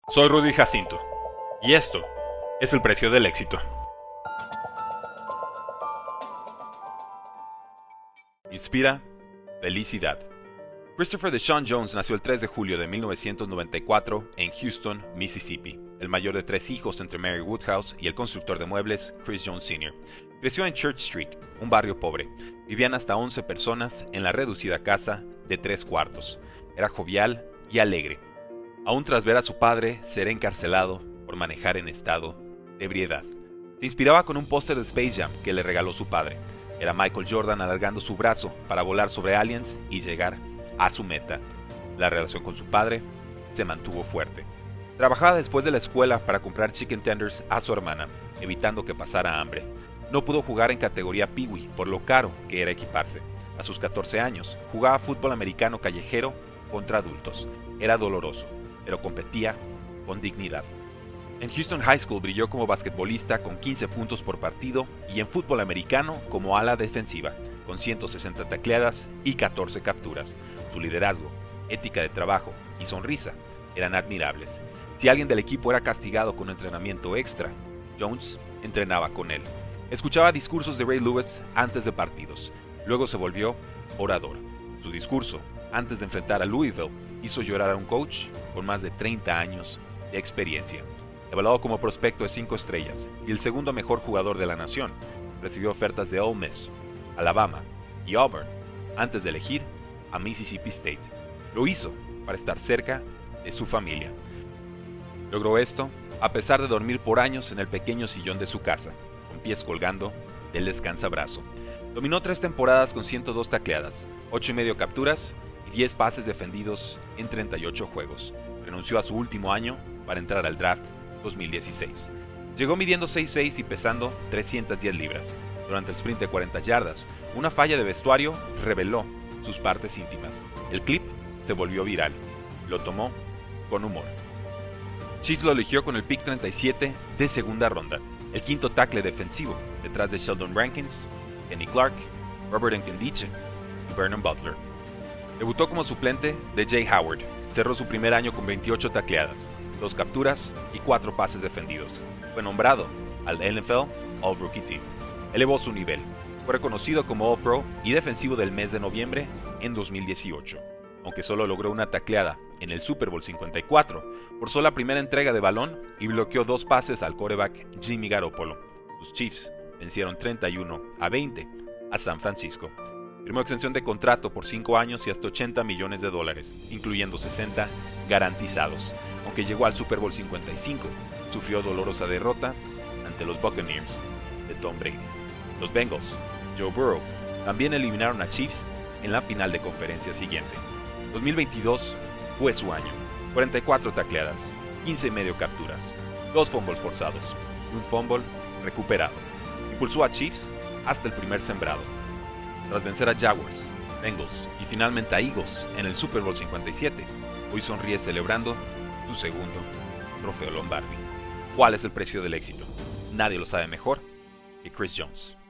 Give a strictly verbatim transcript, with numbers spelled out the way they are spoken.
Soy Rudy Jacinto, y esto es el precio del éxito. Inspira felicidad. Christopher Deshaun Jones nació el tres de julio de mil novecientos noventa y cuatro en Houston, Mississippi, el mayor de tres hijos entre Mary Woodhouse y el constructor de muebles Chris Jones senior Creció en Church Street, un barrio pobre. Vivían hasta once personas en la reducida casa de tres cuartos. Era jovial y alegre, aún tras ver a su padre ser encarcelado por manejar en estado de ebriedad. Se inspiraba con un póster de Space Jam que le regaló su padre. Era Michael Jordan alargando su brazo para volar sobre aliens y llegar a su meta. La relación con su padre se mantuvo fuerte. Trabajaba después de la escuela para comprar chicken tenders a su hermana, evitando que pasara hambre. No pudo jugar en categoría Pee-wee por lo caro que era equiparse. A sus catorce años, jugaba fútbol americano callejero contra adultos. Era doloroso, pero competía con dignidad. En Houston High School brilló como basquetbolista con quince puntos por partido y en fútbol americano como ala defensiva, con ciento sesenta tacleadas y catorce capturas. Su liderazgo, ética de trabajo y sonrisa eran admirables. Si alguien del equipo era castigado con entrenamiento extra, Jones entrenaba con él. Escuchaba discursos de Ray Lewis antes de partidos. Luego se volvió orador. Su discurso, antes de enfrentar a Louisville, hizo llorar a un coach con más de treinta años de experiencia. Evaluado como prospecto de cinco estrellas y el segundo mejor jugador de la nación, recibió ofertas de Ole Miss, Alabama y Auburn antes de elegir a Mississippi State. Lo hizo para estar cerca de su familia. Logró esto a pesar de dormir por años en el pequeño sillón de su casa, con pies colgando del descansabrazo. Dominó tres temporadas con ciento dos tacleadas, ocho y medio capturas y diez pases defendidos en treinta y ocho juegos. Renunció a su último año para entrar al draft dos mil dieciséis. Llegó midiendo seis seis y pesando trescientas diez libras. Durante el sprint de cuarenta yardas, una falla de vestuario reveló sus partes íntimas. El clip se volvió viral. Lo tomó con humor. Chiefs lo eligió con el pick treinta y siete de segunda ronda, el quinto tackle defensivo, detrás de Sheldon Rankins, Kenny Clark, Robert Nkemdiche y Vernon Butler. Debutó como suplente de Jay Howard. Cerró su primer año con veintiocho tacleadas, dos capturas y cuatro pases defendidos. Fue nombrado al N F L All-Rookie Team. Elevó su nivel. Fue reconocido como All-Pro y defensivo del mes de noviembre en dos mil dieciocho. Aunque solo logró una tacleada en el Super Bowl cincuenta y cuatro, forzó la primera entrega de balón y bloqueó dos pases al quarterback Jimmy Garoppolo. Sus Chiefs vencieron treinta y uno a veinte a San Francisco. Firmó extensión de contrato por cinco años y hasta ochenta millones de dólares, incluyendo sesenta garantizados. Aunque llegó al Super Bowl cincuenta y cinco, sufrió dolorosa derrota ante los Buccaneers de Tom Brady. Los Bengals, Joe Burrow, también eliminaron a Chiefs en la final de conferencia siguiente. dos mil veintidós fue su año. cuarenta y cuatro tacleadas, quince y medio capturas, dos fumbles forzados y un fumble recuperado. Impulsó a Chiefs hasta el primer sembrado. Tras vencer a Jaguars, Bengals y finalmente a Eagles en el Super Bowl cincuenta y siete, hoy sonríe celebrando su segundo trofeo Lombardi. ¿Cuál es el precio del éxito? Nadie lo sabe mejor que Chris Jones.